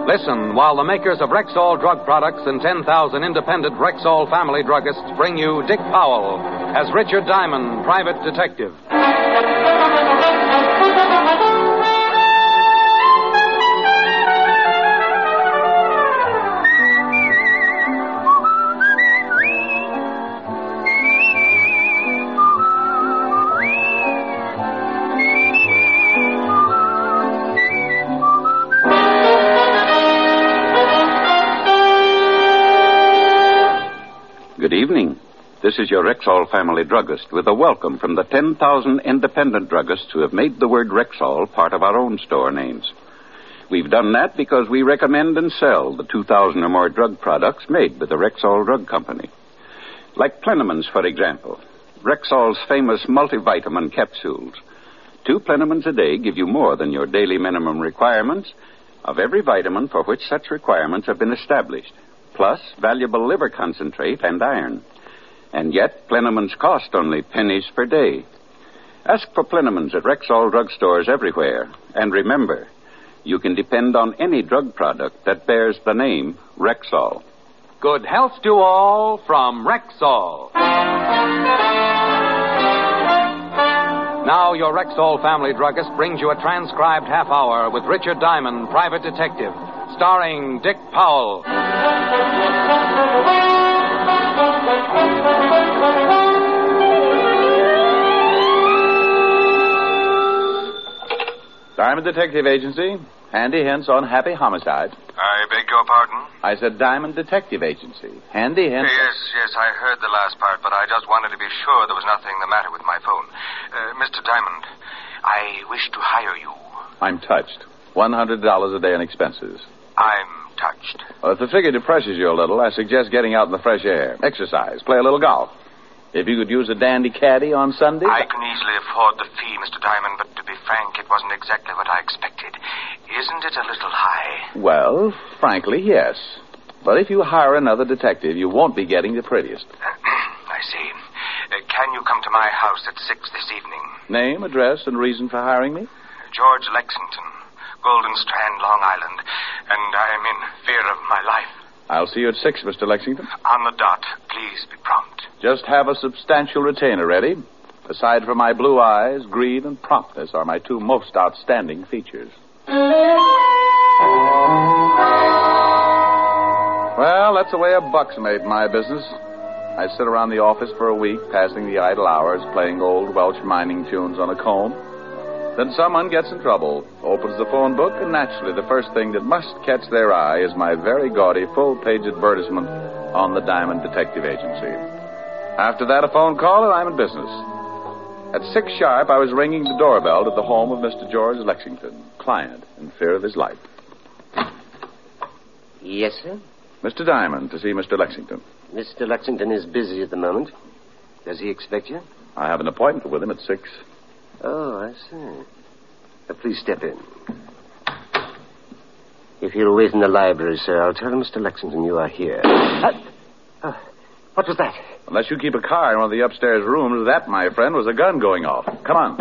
Listen while the makers of Rexall drug products and 10,000 independent Rexall family druggists bring you Dick Powell as Richard Diamond, private detective. Good evening. This is your Rexall family druggist with a welcome from the 10,000 independent druggists who have made the word Rexall part of our own store names. We've done that because we recommend and sell the 2,000 or more drug products made by the Rexall Drug Company. Like Plenamins, for example. Rexall's famous multivitamin capsules. 2 Plenamins a day give you more than your daily minimum requirements of every vitamin for which such requirements have been established. Plus valuable liver concentrate and iron. And yet, Plenamins cost only pennies per day. Ask for Plenamins at Rexall drugstores everywhere. And remember, you can depend on any drug product that bears the name Rexall. Good health to all from Rexall. Now your Rexall family druggist brings you a transcribed half hour with Richard Diamond, private detective, starring Dick Powell. Diamond Detective Agency. Handy hints on happy homicide. I beg your pardon? I said Diamond Detective Agency. Handy hints. Yes, I heard the last part, but I just wanted to be sure there was nothing the matter with my phone. Mr. Diamond, I wish to hire you. I'm touched. $100 a day in expenses. I'm touched. Well, if the figure depresses you a little, I suggest getting out in the fresh air. Exercise. Play a little golf. If you could use a dandy caddy on Sunday. I can easily afford the fee, Mr. Diamond, but to be frank, it wasn't exactly what I expected. Isn't it a little high? Well, frankly, yes. But if you hire another detective, you won't be getting the prettiest. I see. Can you come to my house at 6 this evening? Name, address, and reason for hiring me? George Lexington, Golden Strand, Long Island, and I am in fear of my life. I'll see you at 6, Mr. Lexington. On the dot. Please be prompt. Just have a substantial retainer ready. Aside from my blue eyes, greed and promptness are my 2 most outstanding features. Well, that's the way a buck's made in my business. I sit around the office for a week, passing the idle hours, playing old Welsh mining tunes on a comb. Then someone gets in trouble, opens the phone book, and naturally the first thing that must catch their eye is my very gaudy full-page advertisement on the Diamond Detective Agency. After that, a phone call, and I'm in business. At 6 sharp, I was ringing the doorbell at the home of Mr. George Lexington, client in fear of his life. Yes, sir? Mr. Diamond, to see Mr. Lexington. Mr. Lexington is busy at the moment. Does he expect you? I have an appointment with him at 6. Oh, I see. Please step in. If you'll wait in the library, sir, I'll tell Mr. Lexington you are here. What was that? Unless you keep a car in one of the upstairs rooms, that, my friend, was a gun going off. Come on.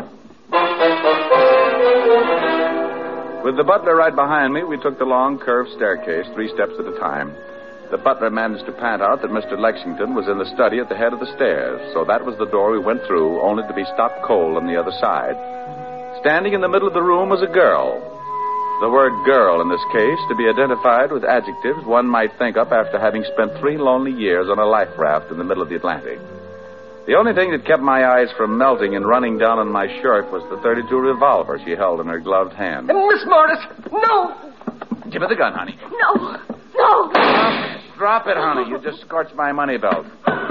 With the butler right behind me, we took the long, curved staircase 3 steps at a time. The butler managed to pant out that Mr. Lexington was in the study at the head of the stairs, so that was the door we went through, only to be stopped cold on the other side. Standing in the middle of the room was a girl. The word girl, in this case, to be identified with adjectives one might think up after having spent 3 lonely years on a life raft in the middle of the Atlantic. The only thing that kept my eyes from melting and running down on my shirt was the .32 revolver she held in her gloved hand. Miss Morris, no! Give her the gun, honey. No! Drop it, honey. You just scorched my money belt.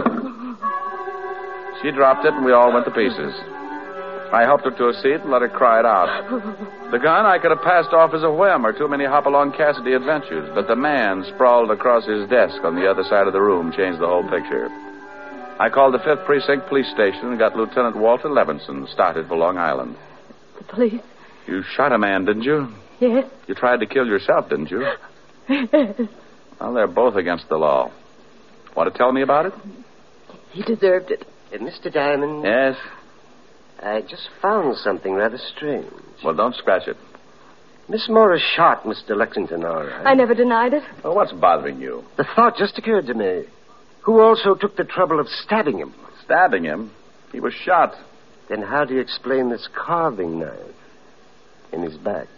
She dropped it, and we all went to pieces. I helped her to a seat and let her cry it out. The gun I could have passed off as a whim or too many Hopalong Cassidy adventures, but the man sprawled across his desk on the other side of the room changed the whole picture. I called the 5th Precinct Police Station and got Lieutenant Walter Levinson started for Long Island. The police? You shot a man, didn't you? Yes. You tried to kill yourself, didn't you? Yes. Well, they're both against the law. Want to tell me about it? He deserved it. Mr. Diamond? Yes? I just found something rather strange. Well, don't scratch it. Miss Morris shot Mr. Lexington, all right. I never denied it. Well, what's bothering you? The thought just occurred to me. Who also took the trouble of stabbing him? Stabbing him? He was shot. Then how do you explain this carving knife in his back?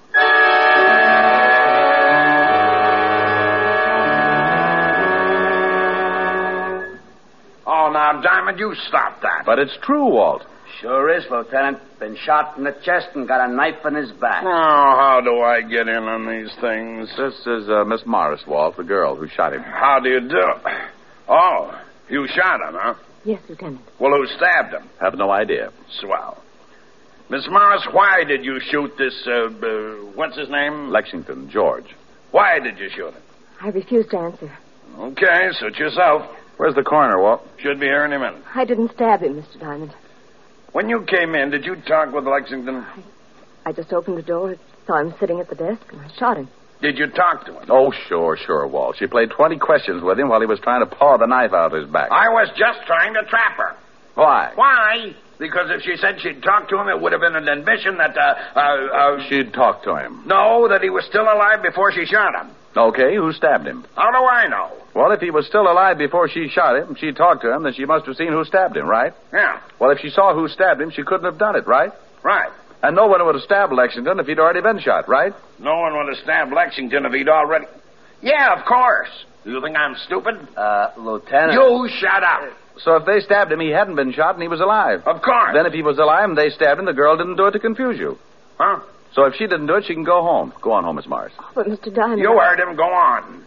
Oh, now, Diamond, you stop that. But it's true, Walt. Sure is, Lieutenant. Been shot in the chest and got a knife in his back. Oh, how do I get in on these things? This is Miss Morris, Walt, the girl who shot him. How do you do? Oh, you shot him, huh? Yes, Lieutenant. Well, who stabbed him? Have no idea. Swell. Miss Morris, why did you shoot this, what's his name? Lexington, George. Why did you shoot him? I refuse to answer. Okay, suit yourself. Where's the coroner, Walt? Should be here any minute. I didn't stab him, Mr. Diamond. When you came in, did you talk with Lexington? I just opened the door, saw him sitting at the desk, and I shot him. Did you talk to him? Oh, sure, Walt. She played 20 questions with him while he was trying to paw the knife out of his back. I was just trying to trap her. Why? Why? Because if she said she'd talk to him, it would have been an admission that, She'd talk to him. No, that he was still alive before she shot him. Okay, who stabbed him? How do I know? Well, if he was still alive before she shot him, she talked to him, then she must have seen who stabbed him, right? Yeah, Well, if she saw who stabbed him, she couldn't have done it, right? right. And no one would have stabbed Lexington if he'd already been shot, right? No one would have stabbed Lexington if he'd already... Yeah, of course. You think I'm stupid? Lieutenant. You shut up. So if they stabbed him, he hadn't been shot and he was alive. Of course. Then if he was alive and they stabbed him, the girl didn't do it to confuse you. Huh? So if she didn't do it, she can go home. Go on home, Miss Morris. But, Mr. Diamond... You heard him. Go on.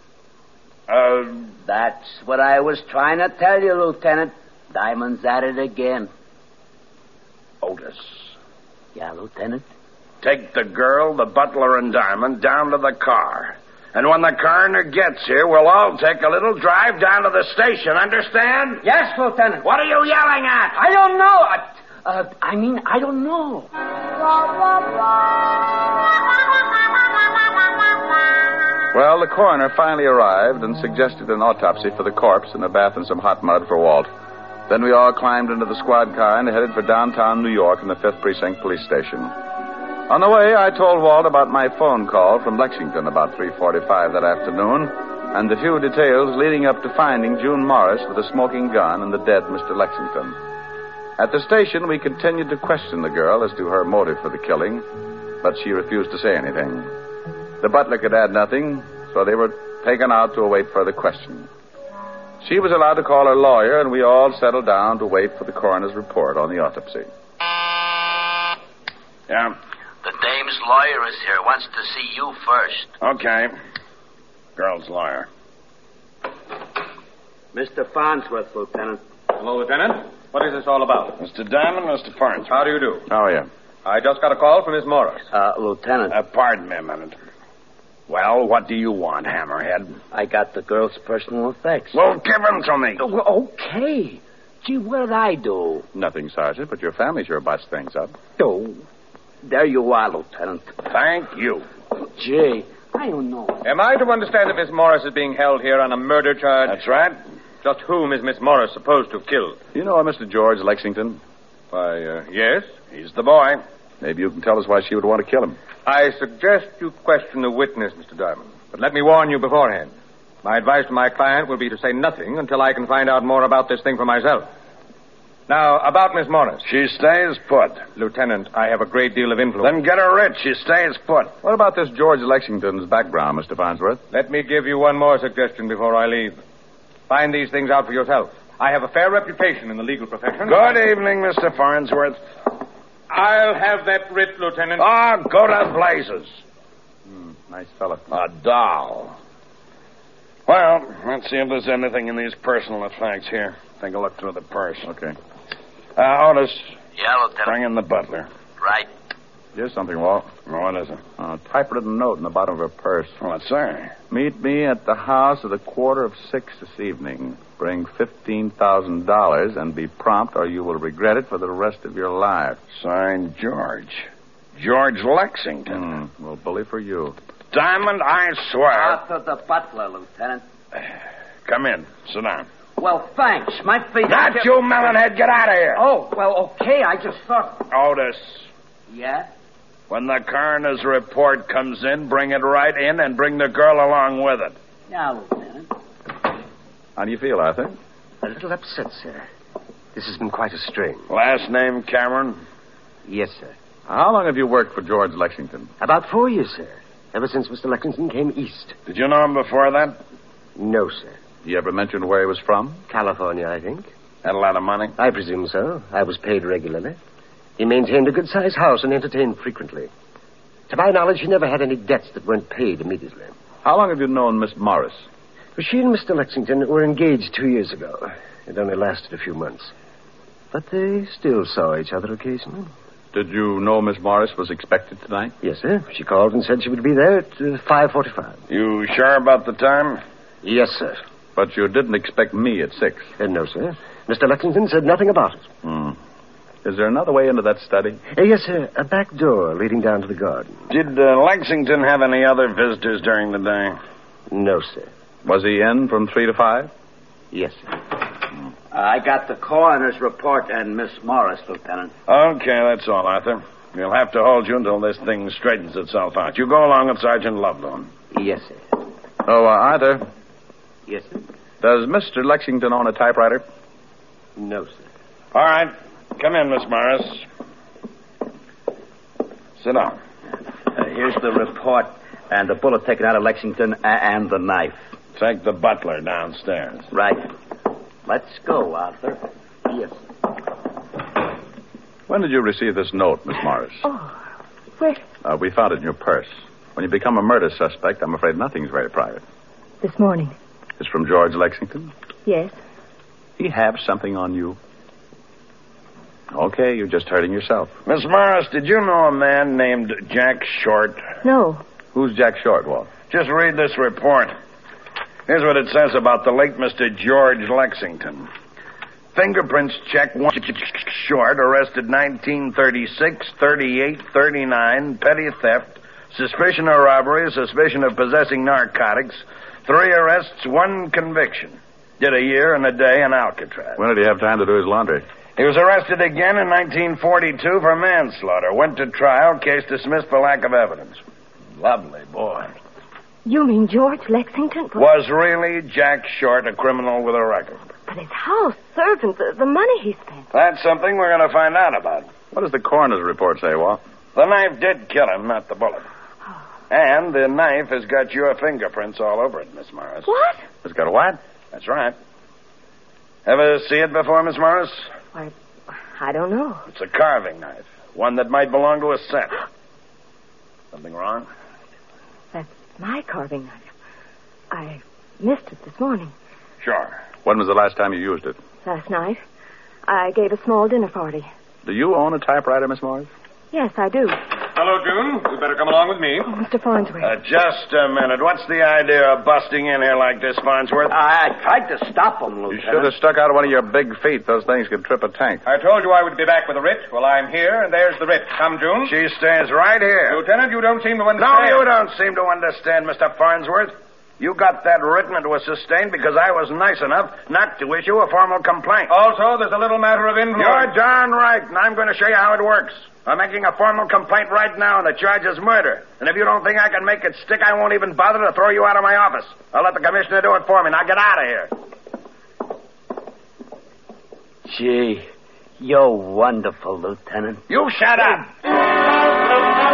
That's what I was trying to tell you, Lieutenant. Diamond's at it again. Otis, Yeah, Lieutenant? take the girl, the butler, and Diamond down to the car. And when the coroner gets here, we'll all take a little drive down to the station. Understand? Yes, Lieutenant. What are you yelling at? I don't know. I don't know. Well, the coroner finally arrived and suggested an autopsy for the corpse and a bath in some hot mud for Walt. Then we all climbed into the squad car and headed for downtown New York and the 5th Precinct Police Station. On the way, I told Walt about my phone call from Lexington about 3:45 that afternoon and the few details leading up to finding June Morris with a smoking gun and the dead Mr. Lexington. At the station, we continued to question the girl as to her motive for the killing, but she refused to say anything. The butler could add nothing, so they were taken out to await further questioning. She was allowed to call her lawyer, and we all settled down to wait for the coroner's report on the autopsy. Yeah. The dame's lawyer is here. Wants to see you first. Okay. Girl's lawyer. Mr. Farnsworth, Lieutenant. Hello, Lieutenant. What is this all about? Mr. Diamond, Mr. Farnsworth. How do you do? How are you? I just got a call from Miss Morris. Lieutenant. Pardon me a minute. Well, what do you want, Hammerhead? I got the girl's personal effects. Well, give them to me. Well, okay. Gee, what did I do? Nothing, Sergeant, but your family sure butts things up. Oh, there you are, Lieutenant. Thank you. Gee, I don't know. Am I to understand that Miss Morris is being held here on a murder charge? That's right. Just whom is Miss Morris supposed to have killed? You know a Mr. George Lexington? Why, yes. He's the boy. Maybe you can tell us why she would want to kill him. I suggest you question the witness, Mr. Diamond. But let me warn you beforehand. My advice to my client will be to say nothing until I can find out more about this thing for myself. Now, about Miss Morris. She stays put. Lieutenant, I have a great deal of influence. Then get her rich. She stays put. What about this George Lexington's background, Mr. Farnsworth? Let me give you one more suggestion before I leave. Find these things out for yourself. I have a fair reputation in the legal profession. Good evening, Mr. Farnsworth. I'll have that writ, Lieutenant. Ah, go to blazes. Nice fella. A doll. Well, let's see if there's anything in these personal effects here. Take a look through the purse. Okay. Otis, Yeah, Lieutenant. bring in the butler. Right. Here's something, Walt. What is it? A typewritten note in the bottom of her purse. What's there? Meet me at the house at 5:15 this evening. Bring $15,000 and be prompt, or you will regret it for the rest of your life. Signed, George. George Lexington. Well, bully for you. Diamond, I swear. After the butler, Lieutenant. Come in. Sit down. Well, thanks. My feet... Not you, melonhead. Get out of here. Oh, well, okay. I just thought... Otis, Yeah? When the coroner's report comes in, bring it right in and bring the girl along with it. Now, Lieutenant. How do you feel, Arthur? A little upset, sir. This has been quite a strain. Last name Cameron? Yes, sir. How long have you worked for George Lexington? About 4 years, sir. Ever since Mr. Lexington came east. Did you know him before that? No, sir. You ever mentioned where he was from? California, I think. Had a lot of money? I presume so. I was paid regularly. He maintained a good-sized house and entertained frequently. To my knowledge, he never had any debts that weren't paid immediately. How long have you known Miss Morris? She and Mr. Lexington were engaged 2 years ago. It only lasted a few months. But they still saw each other occasionally. Did you know Miss Morris was expected tonight? Yes, sir. She called and said she would be there at 5:45. You sure about the time? Yes, sir. But you didn't expect me at 6. No, sir. Mr. Lexington said nothing about it. Is there another way into that study? Yes, sir. A back door leading down to the garden. Did Lexington have any other visitors during the day? No, sir. Was he in from 3 to 5? Yes, sir. I got the coroner's report and Miss Morris, Lieutenant. Okay, that's all, Arthur. We'll have to hold you until this thing straightens itself out. You go along with Sergeant Lovelock. Yes, sir. Oh, Arthur, Yes, sir. does Mr. Lexington own a typewriter? No, sir. All right. Come in, Miss Morris. Sit down. Here's the report and the bullet taken out of Lexington and the knife. Take the butler downstairs. Right. Let's go, Arthur. Yes, sir. When did you receive this note, Miss Morris? Oh, where? We found it in your purse. When you become a murder suspect, I'm afraid nothing's very private. This morning. It's from George Lexington? Yes. He have something on you? Okay, you're just hurting yourself. Miss Morris, did you know a man named Jack Short? No. Who's Jack Short, Walt? Just read this report. Here's what it says about the late Mr. George Lexington. Fingerprints check one Short, arrested 1936, 38, 39, petty theft, suspicion of robbery, suspicion of possessing narcotics, 3 arrests, 1 conviction. Did a year and a day in Alcatraz. When did he have time to do his laundry? He was arrested again in 1942 for manslaughter. Went to trial, case dismissed for lack of evidence. Lovely boy. You mean George Lexington? Was really Jack Short a criminal with a record? But his house, servants, the money he spent. That's something we're going to find out about. What does the coroner's report say, Walt? The knife did kill him, not the bullet. And the knife has got your fingerprints all over it, Miss Morris. What? It's got a what? That's right. Ever see it before, Miss Morris? Why, I don't know. It's a carving knife. One that might belong to a set. Something wrong? That's my carving knife. I missed it this morning. Sure. When was the last time you used it? Last night. I gave a small dinner party. Do you own a typewriter, Miss Morris? Yes, I do. Hello, June. You better come along with me. Oh, Mr. Farnsworth. Just a minute. What's the idea of busting in here like this, Farnsworth? I tried to stop him, You Lieutenant. should have stuck out one of your big feet. Those things could trip a tank. I told you I would be back with the writ. Well, I'm here, and there's the writ. Come, June. She stays right here. Lieutenant, you don't seem to No, understand. you don't seem to understand, Mr. Farnsworth. You got that written and it was sustained because I was nice enough not to issue a formal complaint. Also, there's a little matter of influence. You're darn right, and I'm going to show you how it works. I'm making a formal complaint right now, and the charge is murder. And if you don't think I can make it stick, I won't even bother to throw you out of my office. I'll let the commissioner do it for me. Now get out of here. Gee, you're wonderful, Lieutenant. You shut up.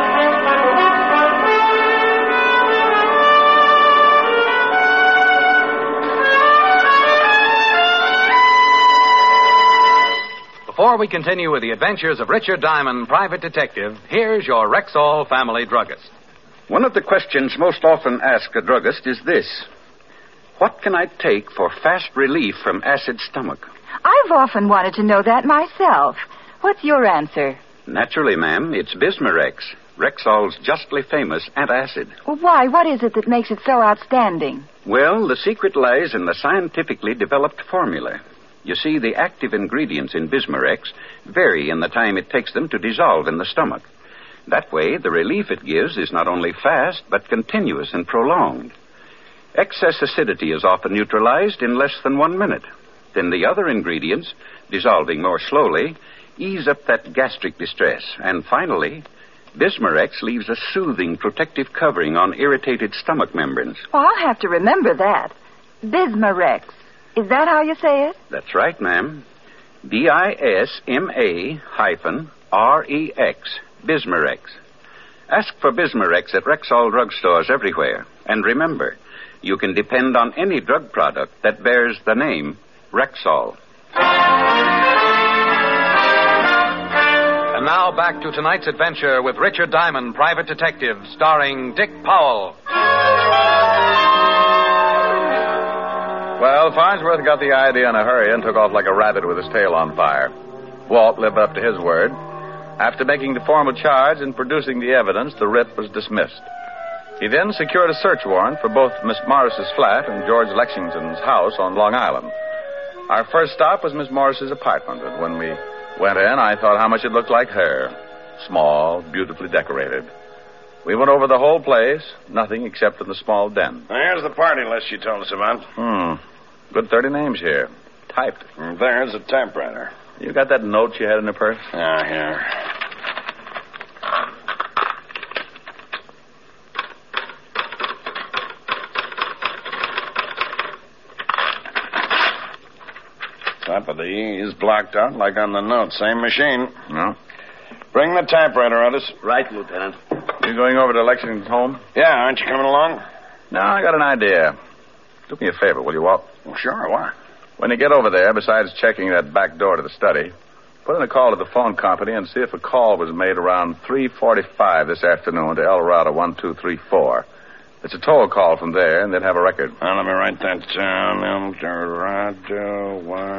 Before we continue with the adventures of Richard Diamond, private detective, here's your Rexall family druggist. One of the questions most often asked a druggist is this: what can I take for fast relief from acid stomach? I've often wanted to know that myself. What's your answer? Naturally, ma'am, it's Bismarex, Rexall's justly famous antacid. Well, why? What is it that makes it so outstanding? Well, the secret lies in the scientifically developed formula. You see, the active ingredients in Bismarex vary in the time it takes them to dissolve in the stomach. That way, the relief it gives is not only fast, but continuous and prolonged. Excess acidity is often neutralized in less than 1 minute. Then the other ingredients, dissolving more slowly, ease up that gastric distress. And finally, Bismarex leaves a soothing protective covering on irritated stomach membranes. Oh, I'll have to remember that. Bismarex. Is that how you say it? That's right, ma'am. BISMA-REX. Bismarex. Ask for Bismarex at Rexall drugstores everywhere. And remember, you can depend on any drug product that bears the name Rexall. And now back to tonight's adventure with Richard Diamond, Private Detective, starring Dick Powell. Well, Farnsworth got the idea in a hurry and took off like a rabbit with his tail on fire. Walt lived up to his word. After making the formal charge and producing the evidence, the writ was dismissed. He then secured a search warrant for both Miss Morris's flat and George Lexington's house on Long Island. Our first stop was Miss Morris's apartment, and when we went in, I thought how much it looked like her. Small, beautifully decorated. We went over the whole place, nothing except in the small den. Here's the party list you told us about. Good 30 names here. Typed. And there's a typewriter. You got that note you had in the purse? Yeah, here. Top of the E is blocked out like on the note. Same machine. No. Bring the typewriter, Otis. Right, Lieutenant. You going over to Lexington's home? Yeah, aren't you coming along? No, I got an idea. Do me a favor, will you, Walt? Well, sure, why? When you get over there, besides checking that back door to the study, put in a call to the phone company and see if a call was made around 3:45 this afternoon to El Dorado 1234. It's a toll call from there, and they'd have a record. Now, let me write that down. El Dorado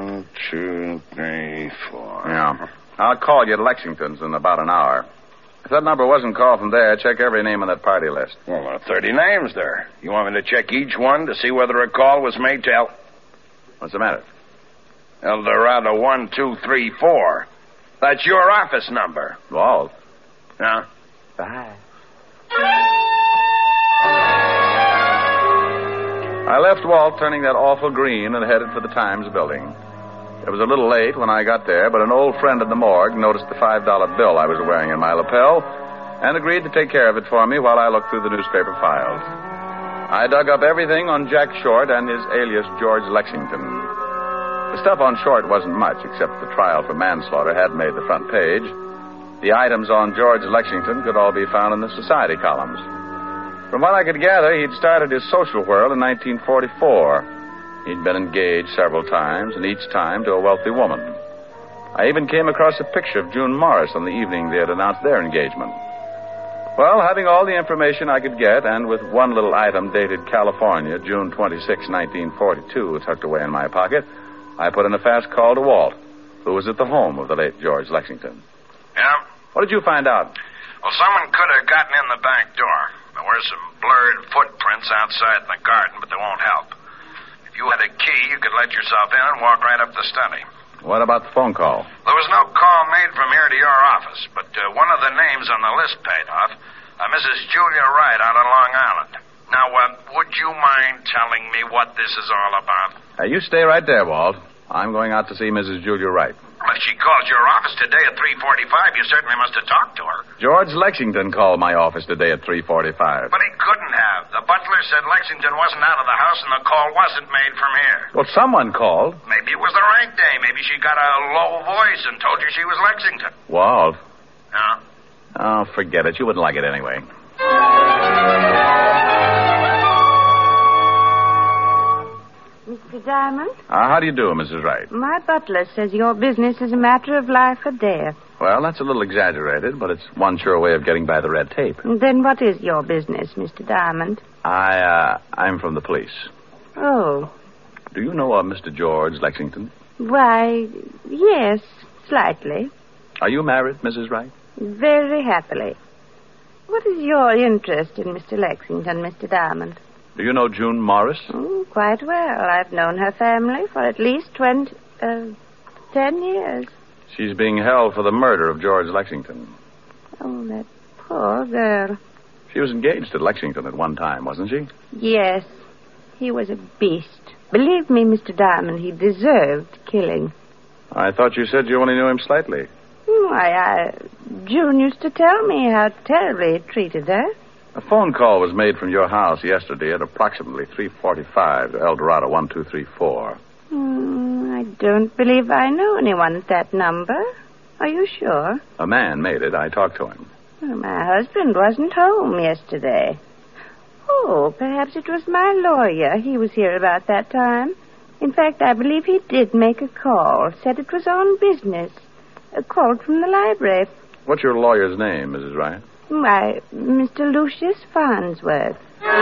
1234. Yeah. I'll call you at Lexington's in about an hour. If that number wasn't called from there, check every name on that party list. Well, there are 30 names there. You want me to check each one to see whether a call was made to El... What's the matter? El Dorado 1234. That's your office number. Walt. Yeah? Bye. I left Walt turning that awful green and headed for the Times building. It was a little late when I got there, but an old friend at the morgue noticed the $5 bill I was wearing in my lapel and agreed to take care of it for me while I looked through the newspaper files. I dug up everything on Jack Short and his alias George Lexington. The stuff on Short wasn't much, except the trial for manslaughter had made the front page. The items on George Lexington could all be found in the society columns. From what I could gather, he'd started his social whirl in 1944. He'd been engaged several times, and each time to a wealthy woman. I even came across a picture of June Morris on the evening they had announced their engagement. Well, having all the information I could get, and with one little item dated California, June 26, 1942, tucked away in my pocket, I put in a fast call to Walt, who was at the home of the late George Lexington. Yeah? What did you find out? Well, someone could have gotten in the back door. There were some blurred footprints outside in the garden, but they won't help. If you had a key, you could let yourself in and walk right up the study. What about the phone call? There was no call made from here to your office, but one of the names on the list paid off. Mrs. Julia Wright out on Long Island. Now, would you mind telling me what this is all about? You stay right there, Walt. I'm going out to see Mrs. Julia Wright. Well, if she called your office today at 3:45, you certainly must have talked to her. George Lexington called my office today at 3:45. But he couldn't have. The butler said Lexington wasn't out of the house and the call wasn't made from here. Well, someone called. Maybe it was the right day. Maybe she got a low voice and told you she was Lexington. Walt. Yeah? Oh, forget it. You wouldn't like it anyway. Mr. Diamond? How do you do, Mrs. Wright? My butler says your business is a matter of life or death. Well, that's a little exaggerated, but it's one sure way of getting by the red tape. Then what is your business, Mr. Diamond? I'm from the police. Oh. Do you know Mr. George Lexington? Why, yes, slightly. Are you married, Mrs. Wright? Very happily. What is your interest in Mr. Lexington, Mr. Diamond? Do you know June Morris? Oh, quite well. I've known her family for at least 10 years. She's being held for the murder of George Lexington. Oh, that poor girl. She was engaged to Lexington at one time, wasn't she? Yes. He was a beast. Believe me, Mr. Diamond, he deserved killing. I thought you said you only knew him slightly. Why, June used to tell me how terribly it treated her. A phone call was made from your house yesterday at approximately 3:45 to El Dorado 1234. I don't believe I know anyone at that number. Are you sure? A man made it. I talked to him. Well, my husband wasn't home yesterday. Oh, perhaps it was my lawyer. He was here about that time. In fact, I believe he did make a call. Said it was on business. A call from the library. What's your lawyer's name, Mrs. Wright? Why, Mr. Lucius Farnsworth.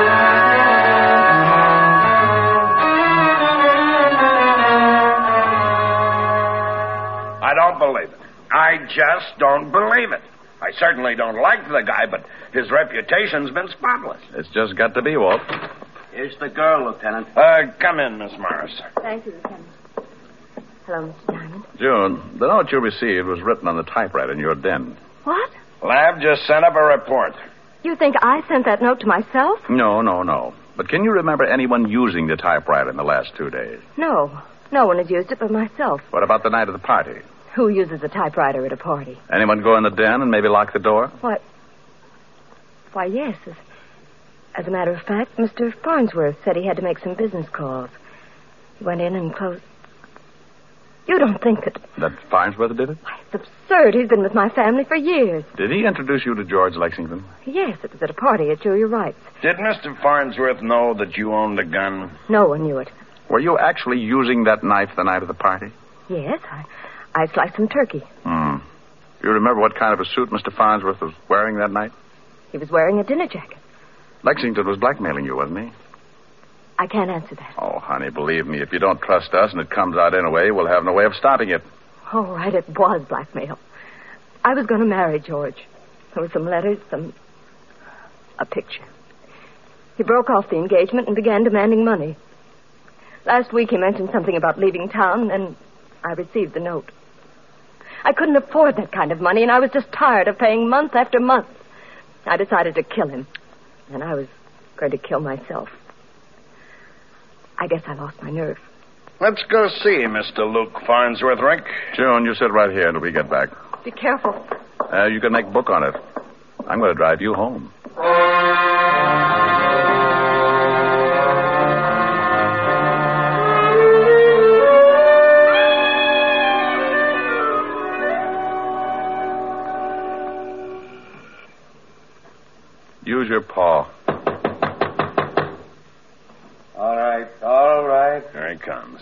I don't believe it. I just don't believe it. I certainly don't like the guy, but his reputation's been spotless. It's just got to be, Walt. Here's the girl, Lieutenant. Come in, Miss Morris. Thank you, Lieutenant. Hello, Mr. Diamond. June, the note you received was written on the typewriter in your den. What? Lab just sent up a report. You think I sent that note to myself? No. But can you remember anyone using the typewriter in the last 2 days? No. No one has used it but myself. What about the night of the party? Who uses a typewriter at a party? Anyone go in the den and maybe lock the door? What? Why, yes. As a matter of fact, Mr. Farnsworth said he had to make some business calls. He went in and closed. You don't think that... That Farnsworth did it? Why, it's absurd. He's been with my family for years. Did he introduce you to George Lexington? Yes, it was at a party at Julia Wright's. Did Mr. Farnsworth know that you owned a gun? No one knew it. Were you actually using that knife the night of the party? Yes, I sliced some turkey. Do you remember what kind of a suit Mr. Farnsworth was wearing that night? He was wearing a dinner jacket. Lexington was blackmailing you, wasn't he? I can't answer that. Oh, honey, believe me, if you don't trust us and it comes out anyway, we'll have no way of stopping it. All right, it was blackmail. I was going to marry George. There were some letters, a picture. He broke off the engagement and began demanding money. Last week he mentioned something about leaving town, and I received the note. I couldn't afford that kind of money, and I was just tired of paying month after month. I decided to kill him, and I was going to kill myself. I guess I lost my nerve. Let's go see Mr. Luke Farnsworth, Rick. June, you sit right here until we get back. Be careful. You can make book on it. I'm going to drive you home. Use your paw. All right. Here he comes.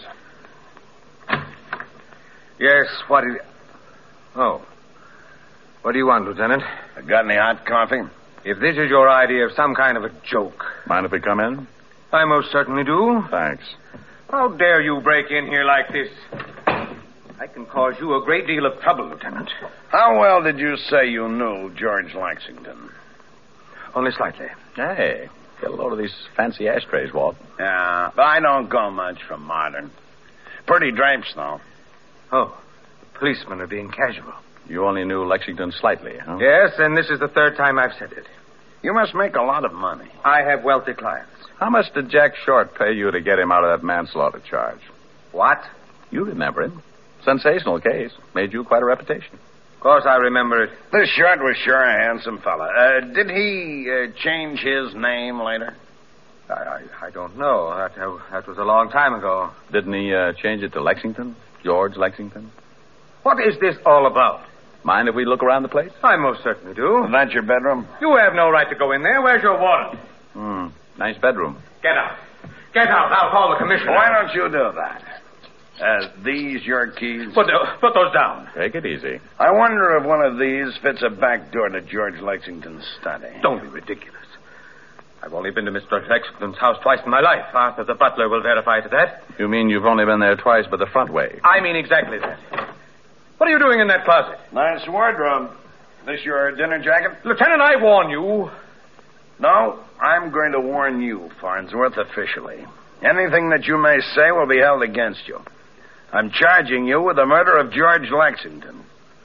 Yes, what is... Oh. What do you want, Lieutenant? Got any hot coffee? If this is your idea of some kind of a joke... Mind if we come in? I most certainly do. Thanks. How dare you break in here like this? I can cause you a great deal of trouble, Lieutenant. How well did you say you knew George Lexington? Only slightly. Hey, get a load of these fancy ashtrays, Walt. Yeah, but I don't go much from modern. Pretty drapes, though. Oh, policemen are being casual. You only knew Lexington slightly, huh? Yes, and this is the third time I've said it. You must make a lot of money. I have wealthy clients. How much did Jack Short pay you to get him out of that manslaughter charge? What? You remember him. Sensational case. Made you quite a reputation. Of course I remember it. This Short was sure a handsome fella. Did he change his name later? I don't know. That was a long time ago. Didn't he change it to Lexington? George Lexington? What is this all about? Mind if we look around the place? I most certainly do. Is that your bedroom? You have no right to go in there. Where's your warrant? Nice bedroom. Get out. Get out. I'll call the commissioner. Why don't you do that? These your keys? Put those down. Take it easy. I wonder if one of these fits a back door to George Lexington's study. Don't be ridiculous. I've only been to Mr. Lexington's house twice in my life. Arthur, the butler, will verify to that. You mean you've only been there twice but the front way? I mean exactly that. What are you doing in that closet? Nice wardrobe. This your dinner jacket? Lieutenant, I warn you. No, I'm going to warn you, Farnsworth, officially. Anything that you may say will be held against you. I'm charging you with the murder of George Lexington.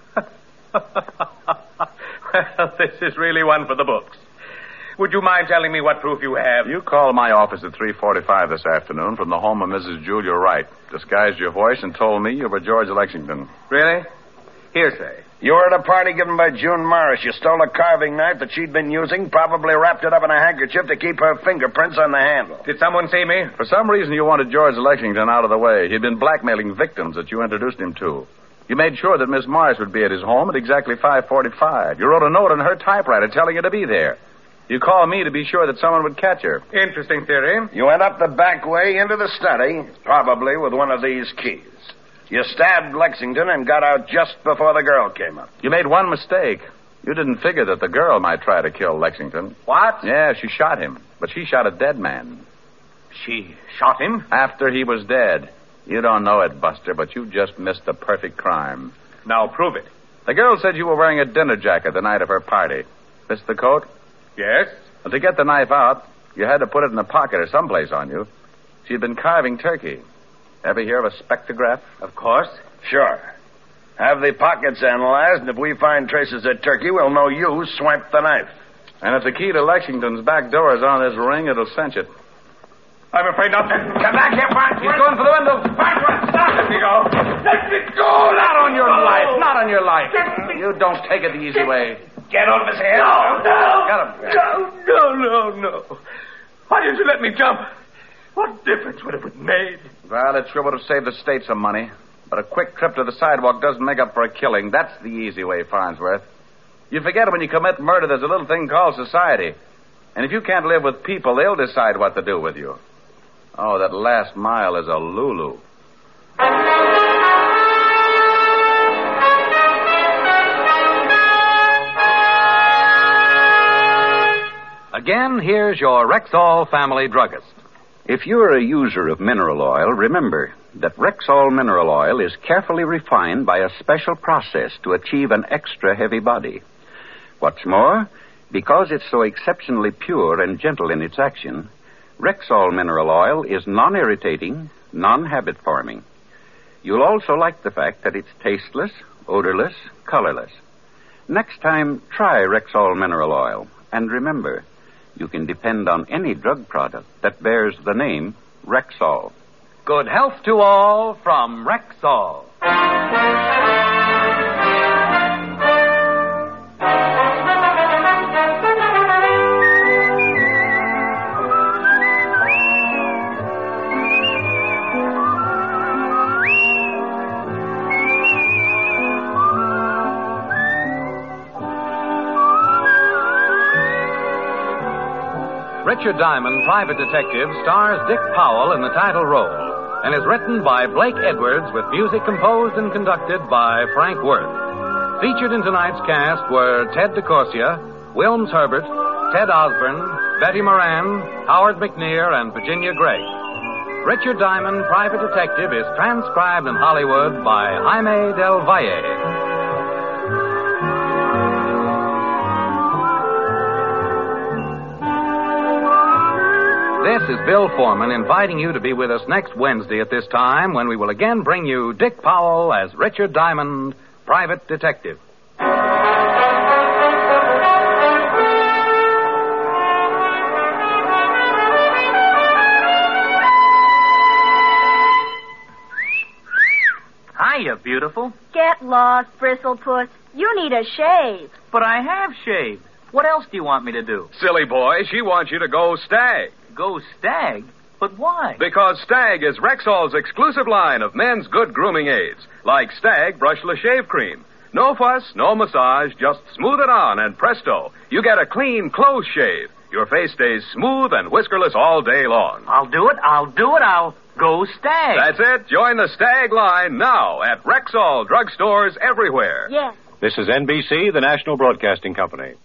Well, this is really one for the books. Would you mind telling me what proof you have? You called my office at 3:45 this afternoon from the home of Mrs. Julia Wright. Disguised your voice and told me you were George Lexington. Really? Hearsay. You were at a party given by June Morris. You stole a carving knife that she'd been using, probably wrapped it up in a handkerchief to keep her fingerprints on the handle. Did someone see me? For some reason, you wanted George Lexington out of the way. He'd been blackmailing victims that you introduced him to. You made sure that Miss Morris would be at his home at exactly 5:45. You wrote a note on her typewriter telling her to be there. You called me to be sure that someone would catch her. Interesting theory. You went up the back way into the study, probably with one of these keys. You stabbed Lexington and got out just before the girl came up. You made one mistake. You didn't figure that the girl might try to kill Lexington. What? Yeah, she shot him. But she shot a dead man. She shot him? After he was dead. You don't know it, Buster, but you just missed the perfect crime. Now prove it. The girl said you were wearing a dinner jacket the night of her party. Missed the coat? Yes. Well, to get the knife out, you had to put it in a pocket or someplace on you. She'd been carving turkey. Ever hear of a spectrograph? Of course. Sure. Have the pockets analyzed, and if we find traces of turkey, we'll know you swiped the knife. And if the key to Lexington's back door is on this ring, it'll cinch it. I'm afraid not. Come back here, Farnsworth. He's going for the window. Farnsworth, stop! Let me go. Let me go. Not on your life. Not on your life. You don't take it the easy way. Get over his head. No. Got him. No. Why didn't you let me jump? What difference would it have made? Well, it sure would have saved the state some money. But a quick trip to the sidewalk doesn't make up for a killing. That's the easy way, Farnsworth. You forget when you commit murder, there's a little thing called society. And if you can't live with people, they'll decide what to do with you. Oh, that last mile is a Lulu. Again, here's your Rexall family druggist. If you're a user of mineral oil, remember that Rexall mineral oil is carefully refined by a special process to achieve an extra heavy body. What's more, because it's so exceptionally pure and gentle in its action, Rexall mineral oil is non-irritating, non-habit-forming. You'll also like the fact that it's tasteless, odorless, colorless. Next time, try Rexall mineral oil. And remember, you can depend on any drug product that bears the name Rexall. Good health to all from Rexall. Richard Diamond, Private Detective, stars Dick Powell in the title role and is written by Blake Edwards with music composed and conducted by Frank Worth. Featured in tonight's cast were Ted DeCorsia, Wilms Herbert, Ted Osborne, Betty Moran, Howard McNear, and Virginia Gregg. Richard Diamond, Private Detective, is transcribed in Hollywood by Jaime Del Valle. This is Bill Foreman inviting you to be with us next Wednesday at this time when we will again bring you Dick Powell as Richard Diamond, Private Detective. Hiya, beautiful. Get lost, Bristlepuss. You need a shave. But I have shaved. What else do you want me to do? Silly boy, she wants you to go Stag. Go Stag? But why? Because Stag is Rexall's exclusive line of men's good grooming aids, like Stag Brushless Shave Cream. No fuss, no massage, just smooth it on and presto, you get a clean, close shave. Your face stays smooth and whiskerless all day long. I'll do it. I'll go Stag. That's it. Join the Stag line now at Rexall drugstores everywhere. Yes. This is NBC, the National Broadcasting Company.